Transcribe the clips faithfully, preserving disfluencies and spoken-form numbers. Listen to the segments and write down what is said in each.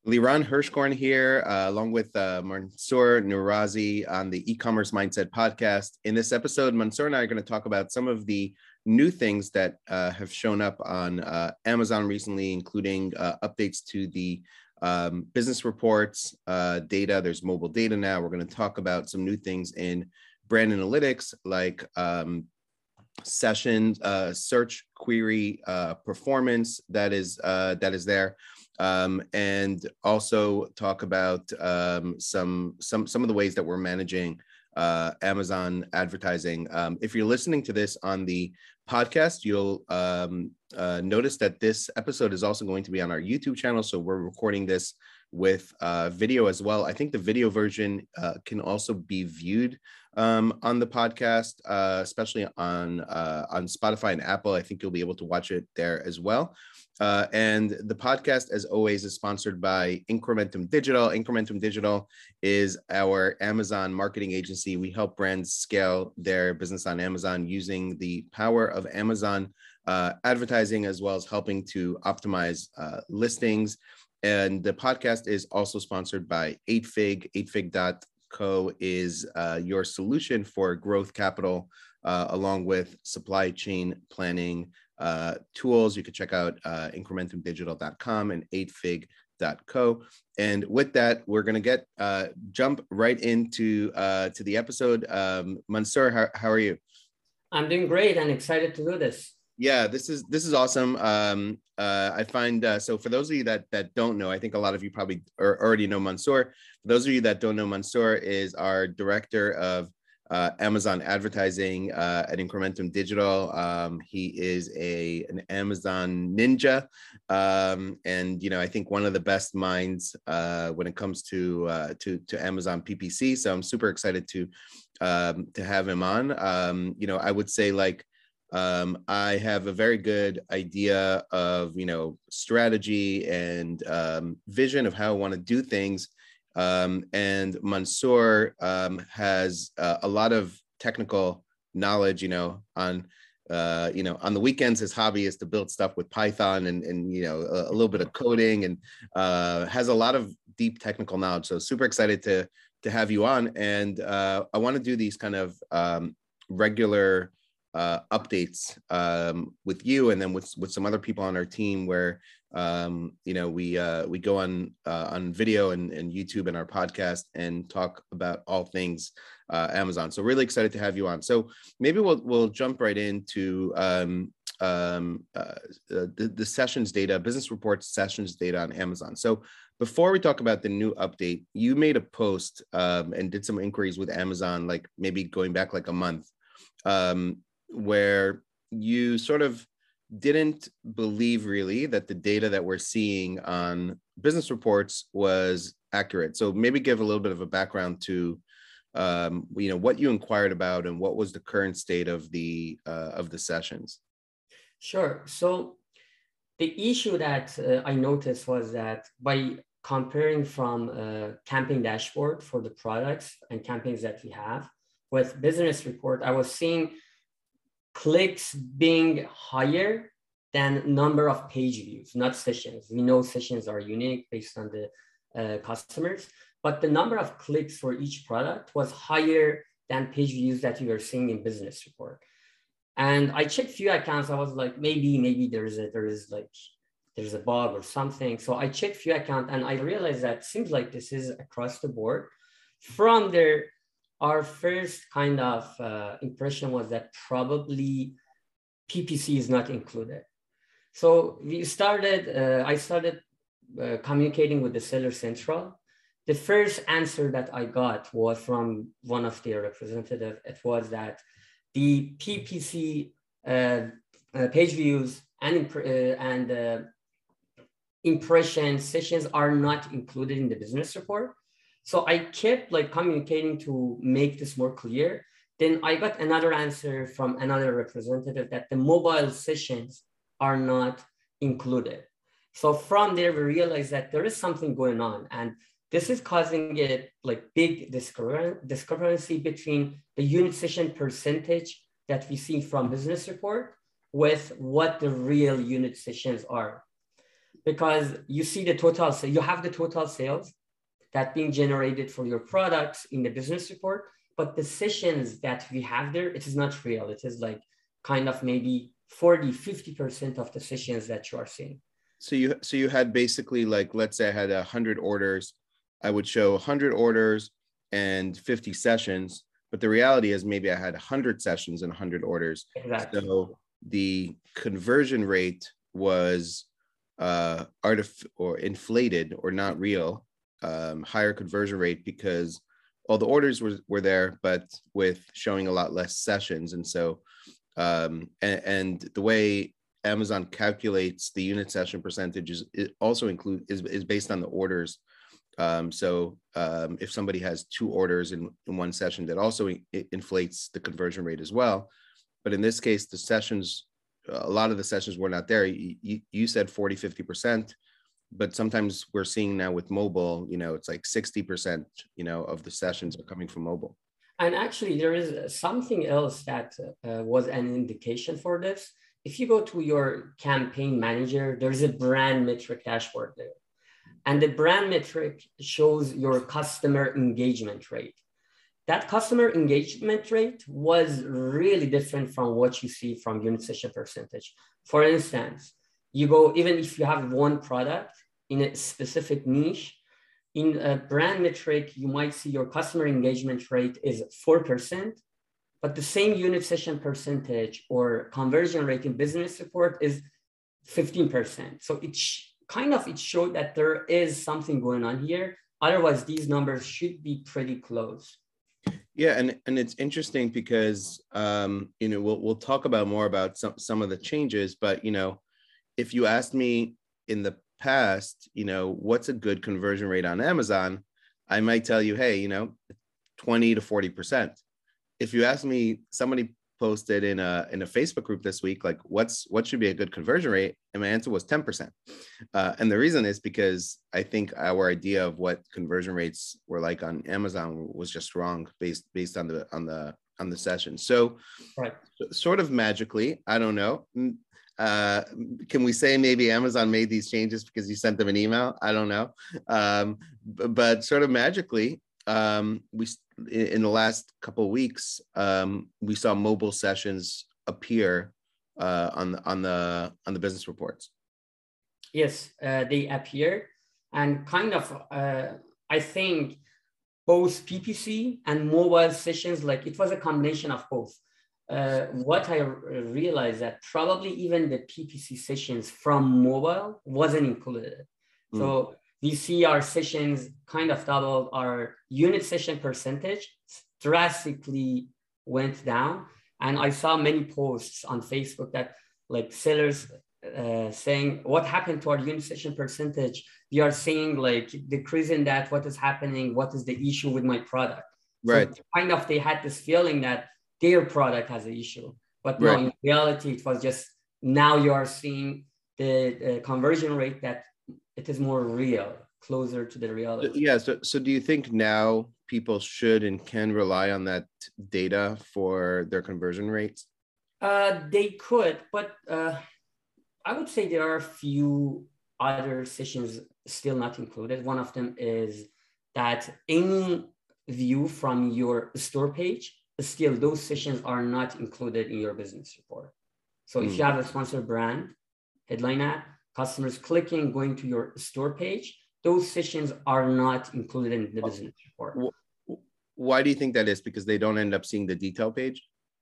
Liran Hirschkorn here, uh, along with uh, Mansoor Nurazi on the E-commerce Mindset podcast. In this episode, Mansoor and I are going to talk about some of the new things that uh, have shown up on uh, Amazon recently, including uh, updates to the um, business reports, uh, data. There's mobile data now. We're going to talk about some new things in brand analytics, like um, session uh, search query uh, performance that is uh, that is there. Um, and also talk about um, some some some of the ways that we're managing uh, Amazon advertising. Um, if you're listening to this on the podcast, you'll um, uh, notice that this episode is also going to be on our YouTube channel. So we're recording this with uh, video as well. I think the video version uh, can also be viewed um, on the podcast, uh, especially on uh, on Spotify and Apple. I think you'll be able to watch it there as well. Uh, and the podcast, as always, is sponsored by Incrementum Digital. Incrementum Digital is our Amazon marketing agency. We help brands scale their business on Amazon using the power of Amazon uh, advertising, as well as helping to optimize uh, listings. And the podcast is also sponsored by eight fig. eight fig dot co is uh, your solution for growth capital, uh, along with supply chain planning uh, tools. You can check out uh, incrementum digital dot com and eight fig dot co. And with that, we're going to get uh, jump right into uh, to the episode. Um, Mansoor, how, how are you? I'm doing great and excited to do this. Yeah, this is this is awesome. Um, uh, I find uh, so for those of you that that don't know, I think a lot of you probably are, already know Mansoor. For those of you that don't know, Mansoor is our director of uh, Amazon advertising uh, at Incrementum Digital. Um, he is a an Amazon ninja, um, and you know I think one of the best minds uh, when it comes to uh, to to Amazon P P C. So I'm super excited to um, to have him on. Um, you know, I would say like. Um, I have a very good idea of, you know, strategy and um, vision of how I want to do things. Um, and Mansoor um, has uh, a lot of technical knowledge, you know, on, uh, you know, on the weekends, his hobby is to build stuff with Python and, and you know, a, a little bit of coding, and uh, has a lot of deep technical knowledge. So super excited to, to have you on. And uh, I want to do these kind of um, regular Uh, updates um, with you, and then with with some other people on our team, where um, you know we uh, we go on uh, on video and, and YouTube and our podcast and talk about all things uh, Amazon. So really excited to have you on. So maybe we'll we'll jump right into um, um, uh, the, the sessions data, business reports sessions data on Amazon. So before we talk about the new update, you made a post um, and did some inquiries with Amazon, like maybe going back like a month. Um, where you sort of didn't believe really that the data that we're seeing on business reports was accurate. So maybe give a little bit of a background to, um, you know, what you inquired about and what was the current state of the uh, of the sessions. Sure. So the issue that uh, I noticed was that by comparing from a campaign dashboard for the products and campaigns that we have with business report, I was seeing clicks being higher than number of page views, not sessions. We know sessions are unique based on the uh, customers, but the number of clicks for each product was higher than page views that we were seeing in business report. And I checked few accounts. I was like, maybe, maybe there is a, there is like, there's a bug or something. So I checked few accounts and I realized that seems like this is across the board. From there, our first kind of uh, impression was that probably P P C is not included. So we started, uh, I started uh, communicating with the Seller Central. The first answer that I got was from one of their representatives. It was that the P P C uh, uh, page views and, uh, and uh, impression sessions are not included in the business report. So I kept like communicating to make this more clear. Then I got another answer from another representative that the mobile sessions are not included. So from there, we realized that there is something going on, and this is causing a like big discrepancy between the unit session percentage that we see from business report with what the real unit sessions are. because you see the total, so you have the total sales that being generated for your products in the business report, but the sessions that we have there, it is not real. It is like kind of maybe forty, fifty percent of the sessions that you are seeing. So you, so you had basically like, let's say I had a hundred orders, I would show a hundred orders and fifty sessions, but the reality is maybe I had a hundred sessions and a hundred orders. Exactly. So the conversion rate was uh, artif- or inflated or not real, um, higher conversion rate because all the orders were, were there, but with showing a lot less sessions. And so, um, and, and the way Amazon calculates the unit session percentage is it also include is, is based on the orders. Um, so um, if somebody has two orders in, in one session, that also it inflates the conversion rate as well. But in this case, the sessions, a lot of the sessions were not there. You, you said forty, fifty percent, but sometimes we're seeing now with mobile, you know, it's like sixty percent, you know, of the sessions are coming from mobile. And actually there is something else that uh, was an indication for this. If you go to your campaign manager, there's a brand metric dashboard there. And the brand metric shows your customer engagement rate. That customer engagement rate was really different from what you see from unit session percentage. For instance, you go, even if you have one product in a specific niche, in a brand metric, you might see your customer engagement rate is four percent, but the same unit session percentage or conversion rate in business report is fifteen percent. So it kind of, it showed that there is something going on here. Otherwise, these numbers should be pretty close. Yeah, and, and it's interesting because, um, you know, we'll, we'll talk about more about some, some of the changes, but, you know, if you asked me in the past, you know, what's a good conversion rate on Amazon, I might tell you, hey, you know, twenty to forty percent. If you ask me, somebody posted in a in a Facebook group this week, like what's what should be a good conversion rate, and my answer was ten percent. Uh, and the reason is because I think our idea of what conversion rates were like on Amazon was just wrong based based on the on the on the session. So, right. Sort of magically, I don't know. Uh, can we say maybe Amazon made these changes because you sent them an email? I don't know. Um, but, but sort of magically, um, we in the last couple of weeks, um, we saw mobile sessions appear uh, on the on the on the business reports. Yes, uh, they appeared, and kind of, uh, I think both P P C and mobile sessions, like it was a combination of both. Uh, what I realized that probably even the P P C sessions from mobile wasn't included. Mm. So we see our sessions kind of doubled, our unit session percentage drastically went down. And I saw many posts on Facebook that like sellers uh, saying, what happened to our unit session percentage? We are seeing like decrease in that, what is happening? What is the issue with my product? Right. So kind of they had this feeling that their product has an issue, but no, right. In reality, it was just now you are seeing the, the conversion rate that it is more real, closer to the reality. Yeah. So, so do you think now people should and can rely on that data for their conversion rates? Uh, they could, but uh, I would say there are a few other sessions still not included. One of them is that any view from your store page, still those sessions are not included in your business report. So mm. if you have a sponsored brand, headline ad, customers clicking, going to your store page, those sessions are not included in the business report. Why do you think that is? Because they don't end up seeing the detail page?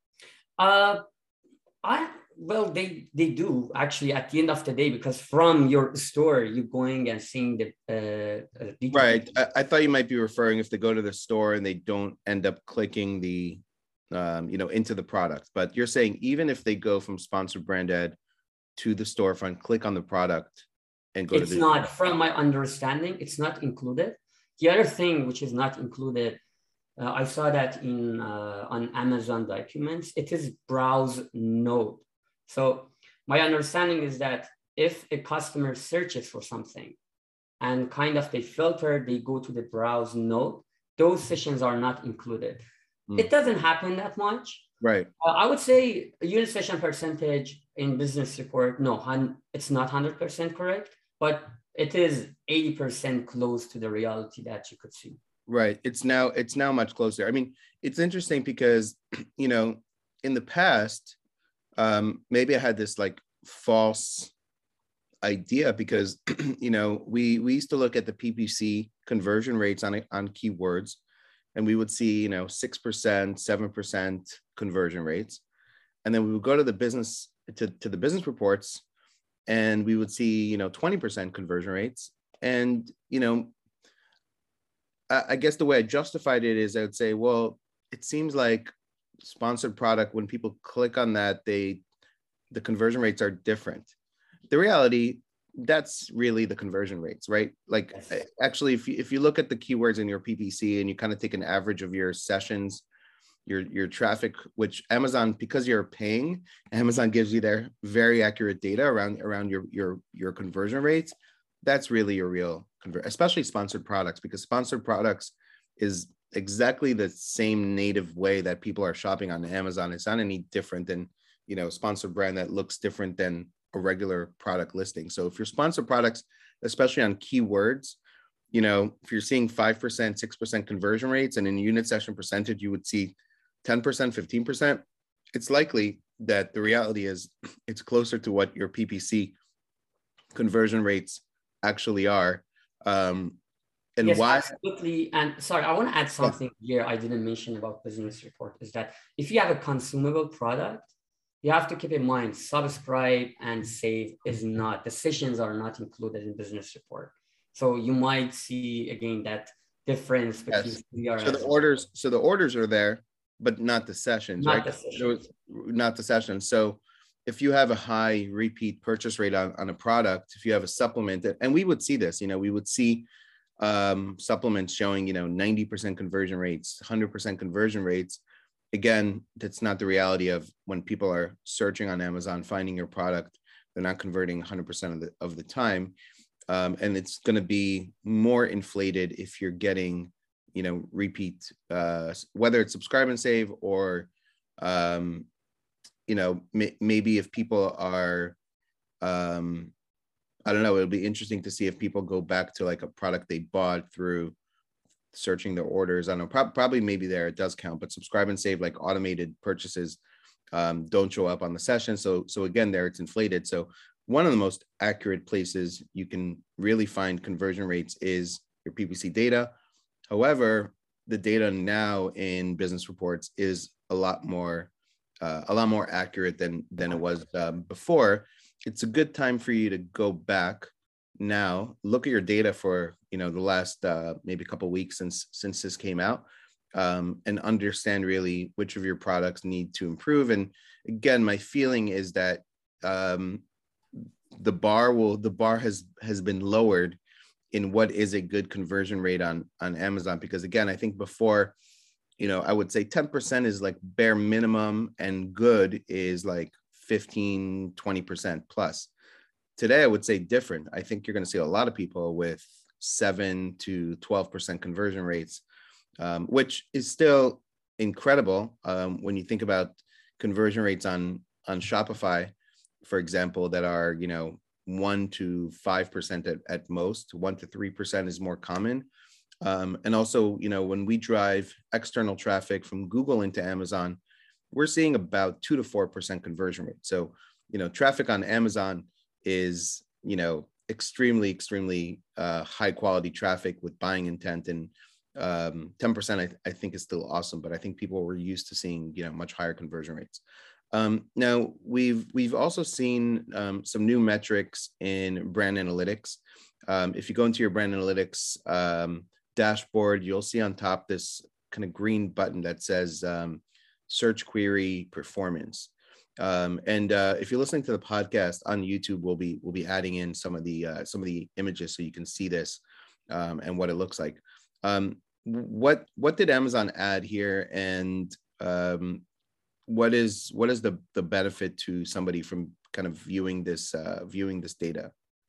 Uh, I well, they they do actually at the end of the day, because from your store, you're going and seeing the uh, detail right. I, I thought you might be referring if they go to the store and they don't end up clicking the, um, you know, into the product. But you're saying even if they go from sponsored brand ad to the storefront, click on the product, and go it's to the not, from my understanding, it's not included. The other thing which is not included, uh, I saw that in uh, on Amazon documents, it is browse node. So my understanding is that if a customer searches for something and kind of they filter, they go to the browse node, those sessions are not included. Mm. It doesn't happen that much. Right. Uh, I would say unit session percentage in business report, no, it's not one hundred percent correct. but it is eighty percent close to the reality that you could see. Right. It's now, it's now much closer. I mean, it's interesting because, you know, in the past, um, maybe I had this like false idea because, you know, we, we used to look at the P P C conversion rates on, on keywords, and we would see, you know, six percent, seven percent conversion rates. And then we would go to the business, to, to the business reports, and we would see, you know, twenty percent conversion rates. And, you know, I, I guess the way I justified it is I would say, well, it seems like sponsored product, when people click on that, they, the conversion rates are different. The reality, that's really the conversion rates, right? Like yes. Actually, if you, if you look at the keywords in your P P C and you kind of take an average of your sessions, your, your traffic, which Amazon, because you're paying, Amazon gives you their very accurate data around, around your, your, your conversion rates. That's really your real conversion, especially sponsored products, because sponsored products is exactly the same native way that people are shopping on Amazon. It's not any different than, you know, sponsored brand that looks different than a regular product listing. So if your sponsored products, especially on keywords, you know, if you're seeing five percent, six percent conversion rates, and in unit session percentage, you would see ten percent, fifteen percent, it's likely that the reality is it's closer to what your P P C conversion rates actually are. Um, and yes, why? Absolutely. And sorry, I want to add something yeah. here I didn't mention about business report is that if you have a consumable product, you have to keep in mind subscribe and save is not, the sessions are not included in business report. So you might see again that difference between yes. So the orders, so the orders are there, but not the sessions, not right? The sessions. Not the sessions. So if you have a high repeat purchase rate on, on a product, if you have a supplement, and we would see this, you know, we would see um, supplements showing, you know, ninety percent conversion rates, one hundred percent conversion rates. Again, that's not the reality of when people are searching on Amazon, finding your product, they're not converting one hundred percent of the, of the time. Um, and it's going to be more inflated if you're getting, you know, repeat, uh, whether it's subscribe and save or, um, you know, may, maybe if people are, um, I don't know, it'll be interesting to see if people go back to like a product they bought through searching their orders. I don't know, pro- probably maybe there it does count, but subscribe and save, like automated purchases, um, don't show up on the session. So, so again, there it's inflated. So one of the most accurate places you can really find conversion rates is your P P C data. However, the data now in business reports is a lot more, uh, a lot more accurate than than it was um, before. It's a good time for you to go back now, look at your data for, you know, the last uh, maybe a couple of weeks since since this came out, um, and understand really which of your products need to improve. And again, my feeling is that um, the bar will the bar has has been lowered in what is a good conversion rate on on Amazon, because again, I think before, you know, I would say ten percent is like bare minimum, and good is like fifteen, twenty percent plus. Today, I would say different. I think you're going to see a lot of people with seven to twelve percent conversion rates, um, which is still incredible um, when you think about conversion rates on, on Shopify, for example, that are, you know, one to five percent at, at most. one to three percent is more common. Um, and also, you know, when we drive external traffic from Google into Amazon, we're seeing about two to four percent conversion rate. So, you know, traffic on Amazon is, you know, extremely, extremely uh, high quality traffic with buying intent, and um, ten percent I, th- I think is still awesome, but I think people were used to seeing, you know, much higher conversion rates. Um, now we've, we've also seen um, some new metrics in brand analytics. Um, if you go into your brand analytics um, dashboard, you'll see on top this kind of green button that says um, search query performance. Um, and uh, if you're listening to the podcast on YouTube, we'll be we'll be adding in some of the uh, some of the images so you can see this um, and what it looks like. Um, what what did Amazon add here, and um, what is what is the the benefit to somebody from kind of viewing this uh, viewing this data?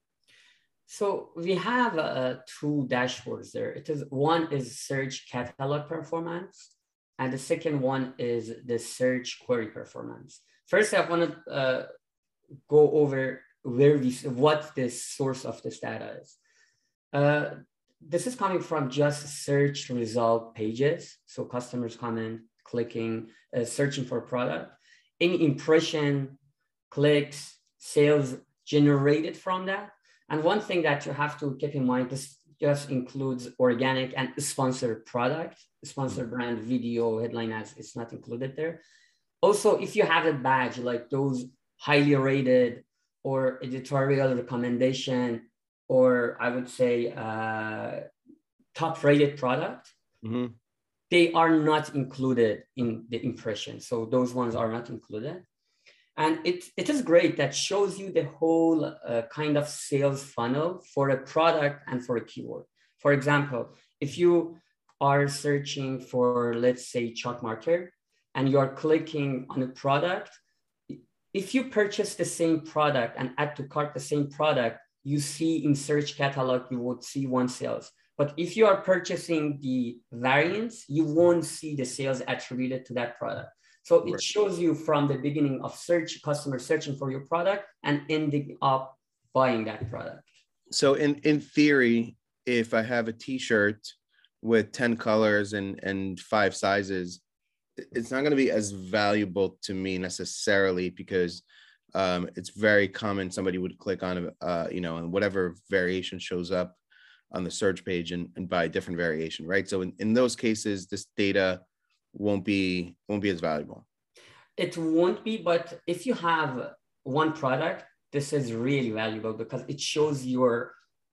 So we have uh, two dashboards there. It is one is search catalog performance, and the second one is the search query performance. First, I want to uh, go over where we, what the source of this data is. Uh, this is coming from just search result pages. So customers come in, clicking, uh, searching for a product. Any impression, clicks, sales generated from that. And one thing that you have to keep in mind, this just includes organic and sponsored product, sponsored brand, video, headline ads, it's not included there. Also, if you have a badge, like those highly rated or editorial recommendation, or I would say uh, top rated product, mm-hmm. they are not included in the impression. So those ones are not included. And it, it is great that shows you the whole uh, kind of sales funnel for a product and for a keyword. For example, if you are searching for, let's say, chalk marker, and you're clicking on a product, if you purchase the same product and add to cart the same product, you see in search catalog, you would see one sales. But if you are purchasing the variants, you won't see the sales attributed to that product. So it shows you from the beginning of search, customer searching for your product and ending up buying that product. So in, in theory, if I have a t-shirt with ten colors and, and five sizes, it's not going to be as valuable to me necessarily because um, it's very common somebody would click on, uh, you know, and whatever variation shows up on the search page and, and buy a different variation, right? So in, in those cases, this data won't be won't be as valuable. It won't be, but if you have one product, this is really valuable because it shows your,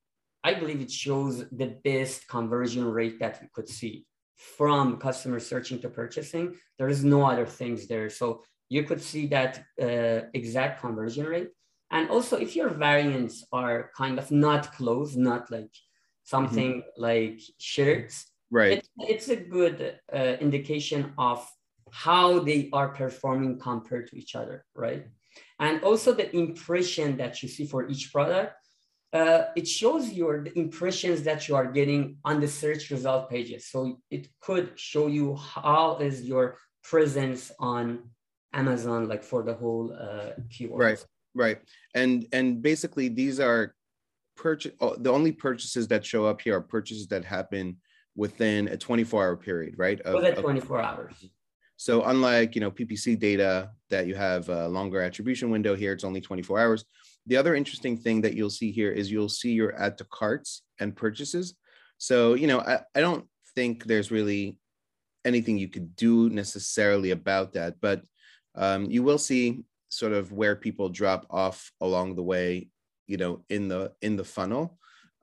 I believe it shows the best conversion rate that we could see from customer searching to purchasing. There is no other things there. So you could see that uh, exact conversion rate. And also if your variants are kind of not clothes, not like something mm-hmm. like shirts, right? It, it's a good uh, indication of how they are performing compared to each other, right? And also the impression that you see for each product, uh, it shows your the impressions that you are getting on the search result pages. So it could show you how is your presence on Amazon, like for the whole uh, keywords. Right, right. And, and basically these are purchase, the only purchases that show up here are purchases that happen within a twenty-four hour period, right? Of, within twenty-four hours. So unlike, you know, P P C data that you have a longer attribution window here, it's only twenty-four hours. The other interesting thing that you'll see here is you'll see your add to carts and purchases. So, you know, I, I don't think there's really anything you could do necessarily about that, but um, you will see sort of where people drop off along the way, you know, in the, in the funnel.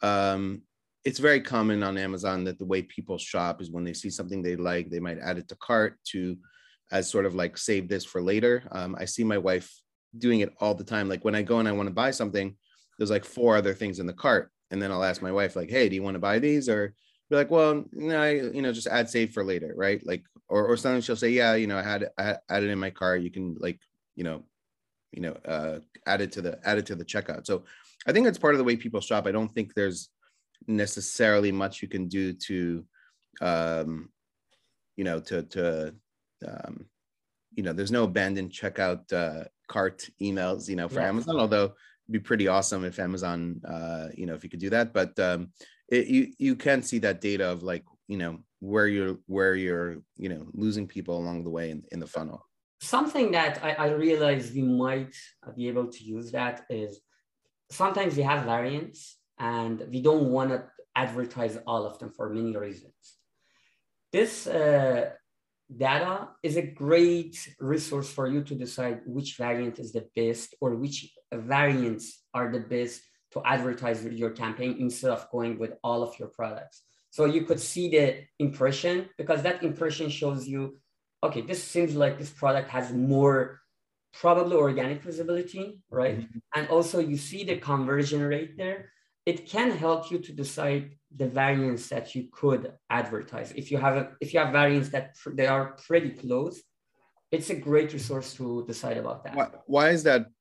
Um, It's very common on Amazon that the way people shop is when they see something they like, they might add it to cart to as sort of like save this for later. Um, I see my wife doing it all the time. Like when I go and I want to buy something, there's like four other things in the cart. And then I'll ask my wife like, hey, do you want to buy these? Or be like, well, no, I, you know, just add save for later, right? Like, or, or sometimes she'll say, yeah, you know, I had, I had it in my cart. You can like, you know, you know, uh, add it to the, add it to the checkout. So I think that's part of the way people shop. I don't think there's necessarily much you can do to um you know to to um you know there's no abandoned checkout uh cart emails, you know, for yeah. Amazon, although it'd be pretty awesome if Amazon uh you know if you could do that. But um it, you you can see that data of like, you know, where you're where you're you know losing people along the way in, in the funnel. Something that I, I realized we might be able to use that is sometimes we have variants and we don't want to advertise all of them for many reasons. This uh, data is a great resource for you to decide which variant is the best or which variants are the best to advertise with your campaign instead of going with all of your products. So you could see the impression, because that impression shows you, okay, this seems like this product has more probably organic visibility, right? Mm-hmm. And also you see the conversion rate there. It can help you to decide the variants that you could advertise. If you have a, if you have variants that pr- they are pretty close, it's a great resource to decide about that. Why, why is that?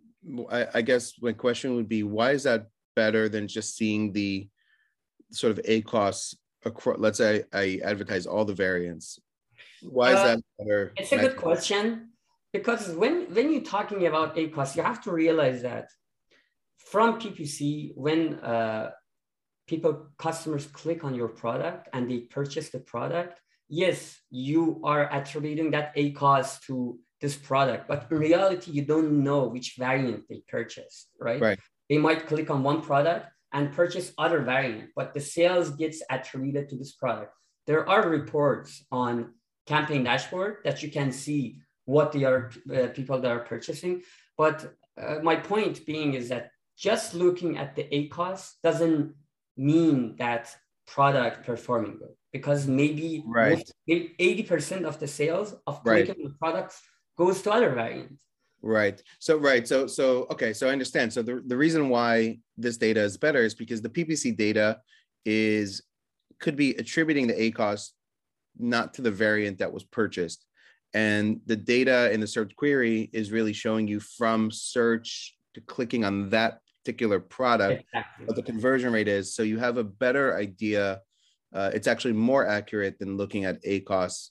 I, I guess my question would be, why is that better than just seeing the sort of A C O S across? Let's say I advertise all the variants. Why is uh, that better? It's a good question, because when, when you're talking about A C O S, you have to realize that from P P C, when uh, people, customers click on your product and they purchase the product, yes, you are attributing that A C O S to this product, but in reality, you don't know which variant they purchased, right? Right. They might click on one product and purchase other variant, but the sales gets attributed to this product. There are reports on campaign dashboard that you can see what the other uh, people that are purchasing. But uh, my point being is that just looking at the A C O S doesn't mean that product performing good, because maybe Right. eighty percent of the sales of Right. clicking the products goes to other variants. Right. So, right. So, so, okay. So I understand. So the, the reason why this data is better is because the P P C data is, could be attributing the A C O S not to the variant that was purchased. And the data in the search query is really showing you from search to clicking on that particular product, Exactly. what the conversion rate is. So you have a better idea. Uh, it's actually more accurate than looking at A C O S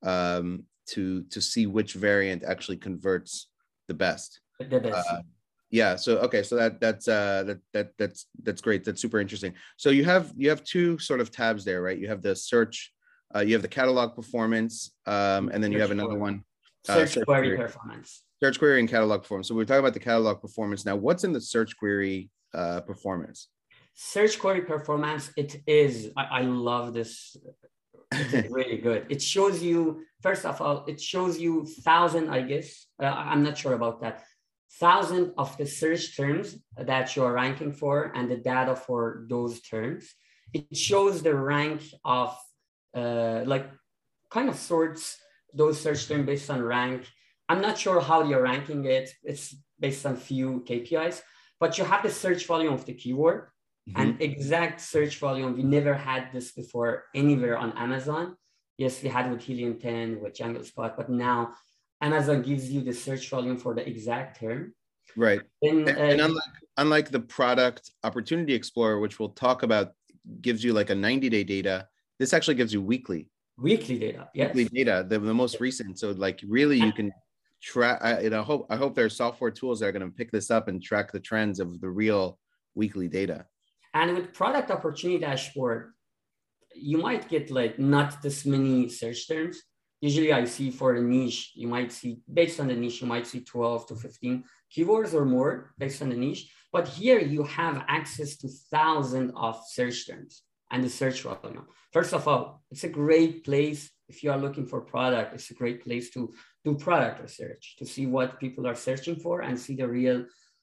um, to, to see which variant actually converts the best. The best. Uh, yeah. So okay. So that that's uh, that that that's that's great. That's super interesting. So you have you have two sort of tabs there, right? You have the search, uh, you have the catalog performance, um, and then you have another one. Uh, search, search query, query performance. Search query and catalog performance. So we're talking about the catalog performance now. What's in the search query uh, performance? Search query performance. It is. I, I love this. It's really good. It shows you, first of all, it shows you thousand, I guess, uh, I'm not sure about that, thousand of the search terms that you're ranking for and the data for those terms. It shows the rank of, uh, like, kind of sorts those search terms based on rank. I'm not sure how you're ranking it. It's based on few K P Is, but you have the search volume of the keyword. Mm-hmm. And exact search volume. We never had this before anywhere on Amazon. Yes, we had with Helium ten, with Jungle Spot, but now Amazon gives you the search volume for the exact term. Right. Then, and, uh, and unlike, unlike the product Opportunity Explorer, which we'll talk about, gives you like a ninety day data, this actually gives you weekly. Weekly data, yes. Weekly data, the, the most recent. So like really you can track, I, you know, hope, I hope there are software tools that are going to pick this up and track the trends of the real weekly data. And with product opportunity dashboard, you might get like not this many search terms. Usually I see for a niche, you might see, based on the niche, you might see twelve to fifteen keywords or more based on the niche. But here you have access to thousands of search terms and the search volume. First of all, it's a great place if you are looking for product. It's a great place to do product research, to see what people are searching for and see the real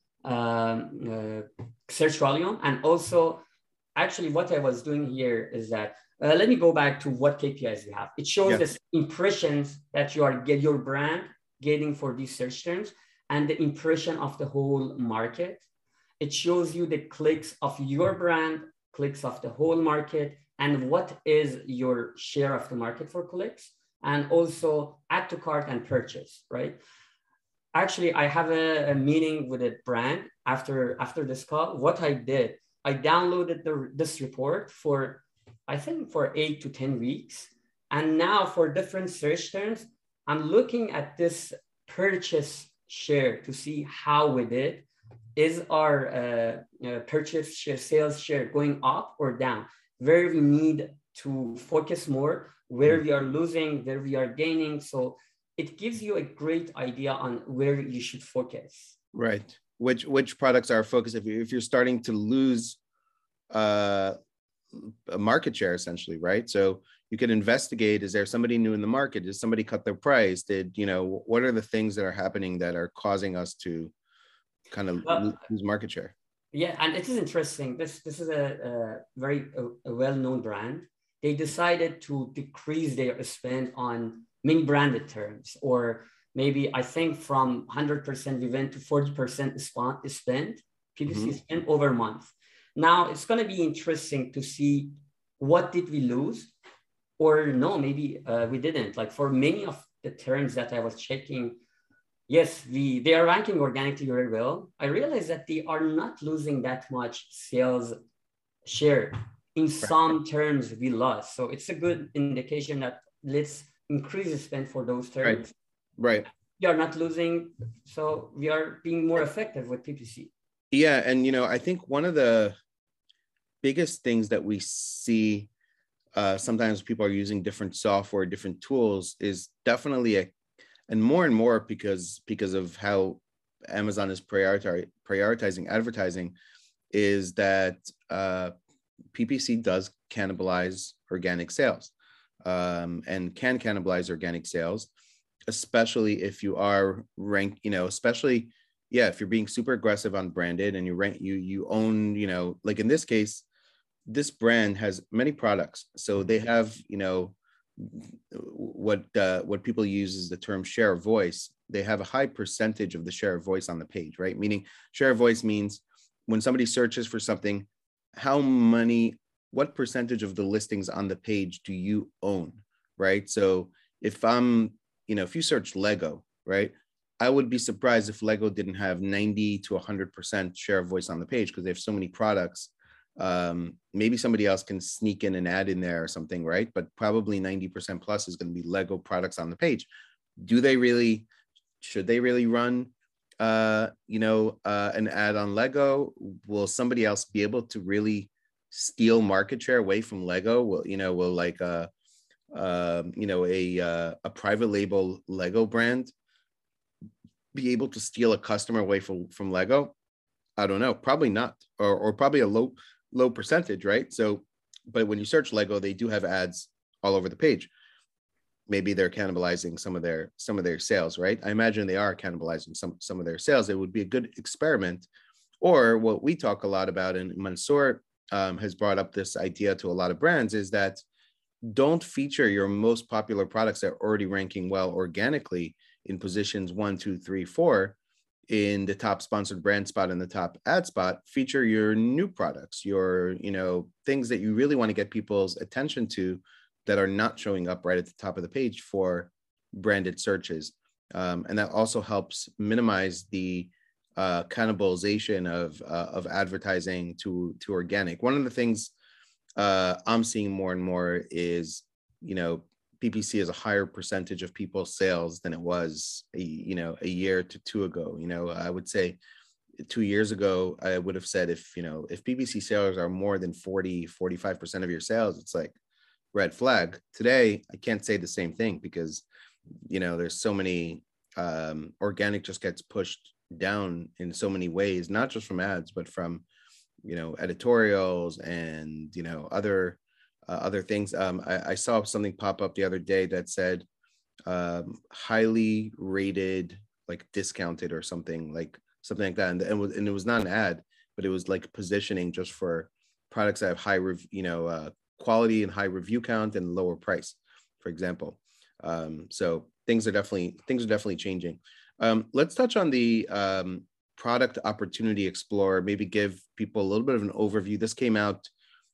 Um, uh, search volume. And also, actually what I was doing here is that, uh, let me go back to what K P Is we have. It shows yeah. the impressions that you are get your brand getting for these search terms and the impression of the whole market. It shows you the clicks of your brand, clicks of the whole market, and what is your share of the market for clicks, and also add to cart and purchase, right? Actually, I have a, a meeting with a brand after, after this call. What I did, I downloaded the, this report for, I think for eight to ten weeks. And now for different search terms, I'm looking at this purchase share to see how we did. Is our uh, uh, purchase share, sales share going up or down? Where we need to focus more, where we are losing, where we are gaining. So it gives you a great idea on where you should focus. Right. Which which products are focused? If, you, if you're starting to lose uh, a market share, essentially, right? So you could investigate, is there somebody new in the market? Did somebody cut their price? Did, you know, what are the things that are happening that are causing us to kind of well, lose market share? Yeah, and it is interesting. This, this is a, a very a, a well-known brand. They decided to decrease their spend on many branded terms, or maybe I think from one hundred percent we went to forty percent spend, P P C mm-hmm. spend over a month. Now it's going to be interesting to see what did we lose, or no, maybe uh, we didn't. Like for many of the terms that I was checking, yes, we they are ranking organically very well. I realized that they are not losing that much sales share. In some terms we lost. So it's a good indication that let's increase the spend for those terms. Right. Right. We are not losing, so we are being more effective with P P C. Yeah, and you know, I think one of the biggest things that we see uh, sometimes people are using different software, different tools is definitely a, and more and more because because of how Amazon is prioritize, prioritizing advertising, is that uh, P P C does cannibalize organic sales, um, and can cannibalize organic sales, especially if you are ranked, you know, especially, yeah, if you're being super aggressive on branded and you rank, you, you own, you know, like in this case, this brand has many products. So they have, you know, what uh, what people use is the term share of voice. They have a high percentage of the share of voice on the page, right? Meaning share of voice means when somebody searches for something, how many, what percentage of the listings on the page do you own, right? So if I'm, you know, if you search Lego, right, I would be surprised if Lego didn't have ninety to one hundred percent share of voice on the page because they have so many products. Um, maybe somebody else can sneak in an ad in there or something, right? But probably ninety percent plus is going to be Lego products on the page. Do they really, should they really run, uh, you know, uh, an ad on Lego? Will somebody else be able to really steal market share away from Lego? Will, you know, will like, uh, uh, you know, a, uh, a private label Lego brand be able to steal a customer away from, from Lego? I don't know, probably not, or, or probably a low, low percentage, right? So, but when you search Lego, they do have ads all over the page. Maybe they're cannibalizing some of their, some of their sales, right? I imagine they are cannibalizing some, some of their sales. It would be a good experiment. Or what we talk a lot about, and Mansoor um, has brought up this idea to a lot of brands, is that don't feature your most popular products that are already ranking well organically in positions one, two, three, four, in the top sponsored brand spot and the top ad spot. Feature your new products, your, you know, things that you really want to get people's attention to that are not showing up right at the top of the page for branded searches. Um, and that also helps minimize the uh, cannibalization of, uh, of advertising to, to organic. One of the things uh, I'm seeing more and more is, you know, P P C is a higher percentage of people's sales than it was, a, you know, a year to two ago. You know, I would say two years ago, I would have said if, you know, if P P C sales are more than forty, forty-five percent of your sales, it's like red flag. Today, I can't say the same thing because, you know, there's so many, um, organic just gets pushed down in so many ways, not just from ads, but from, you know, editorials and, you know, other uh, other things. Um, I, I saw something pop up the other day that said um, highly rated, like discounted or something like something like that, and, and, and it was not an ad, but it was like positioning just for products that have high, rev- you know, uh, quality and high review count and lower price, for example. Um, so things are definitely things are definitely changing. Um, let's touch on the um, Product Opportunity Explorer, maybe give people a little bit of an overview. This came out,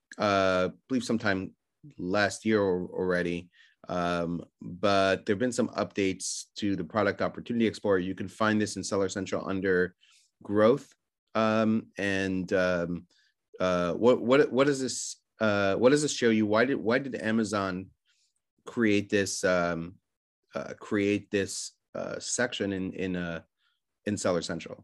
uh, I believe sometime last year already, um, but there have been some updates to the Product Opportunity Explorer. You can find this in Seller Central under Growth. Um, and um, uh, what what what does this uh, what does this show you? Why did why did Amazon create this um, uh, create this uh, section in in uh, in Seller Central?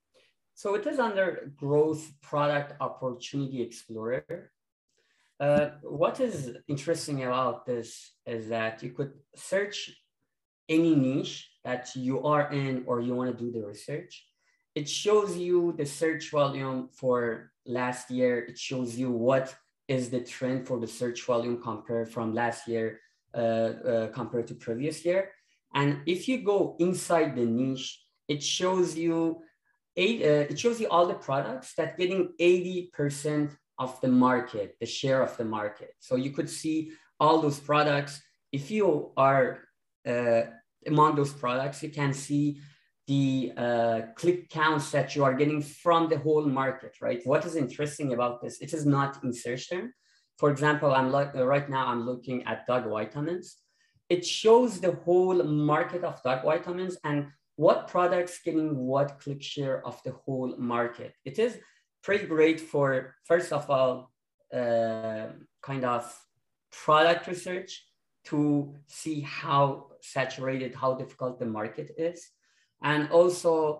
So it is under Growth Product Opportunity Explorer. Uh, what is interesting about this is that you could search any niche that you are in or you want to do the research. It shows you the search volume for last year. It shows you what is the trend for the search volume compared from last year uh, uh, compared to previous year. And if you go inside the niche, it shows you eight, uh, it shows you all the products that getting eighty percent of the market, the share of the market. So you could see all those products. If you are uh, among those products, you can see the uh, click counts that you are getting from the whole market, right? What is interesting about this? It is not in search term. For example, I'm like uh, right now I'm looking at dog vitamins. It shows the whole market of dog vitamins and what products getting what click share of the whole market. It is pretty great for, first of all, uh, kind of product research to see how saturated, how difficult the market is. And also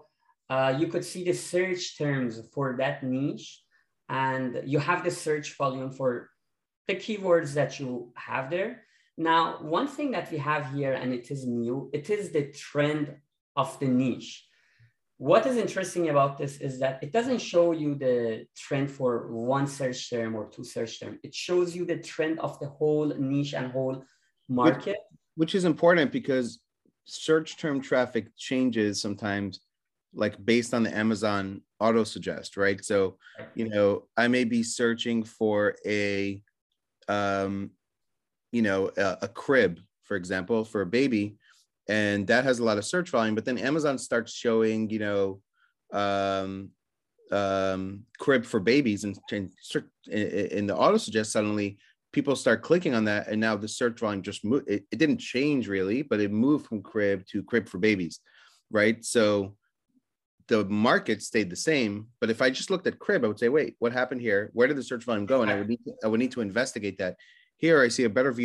uh, you could see the search terms for that niche, and you have the search volume for the keywords that you have there. Now, one thing that we have here, and it is new, it is the trend of the niche. What is interesting about this is that it doesn't show you the trend for one search term or two search term. It shows you the trend of the whole niche and whole market. Which, which is important because search term traffic changes sometimes, like based on the Amazon auto suggest, right? So, you know, I may be searching for a, um, you know, a, a crib, for example, for a baby, and that has a lot of search volume, but then Amazon starts showing, you know, um, um, crib for babies, and, and in the auto suggest, suddenly people start clicking on that, and now the search volume just moved. It, it didn't change really, but it moved from crib to crib for babies, right? So the market stayed the same, but if I just looked at crib, I would say, wait, what happened here? Where did the search volume go? And I would need to, I would need to investigate that. Here I see a better view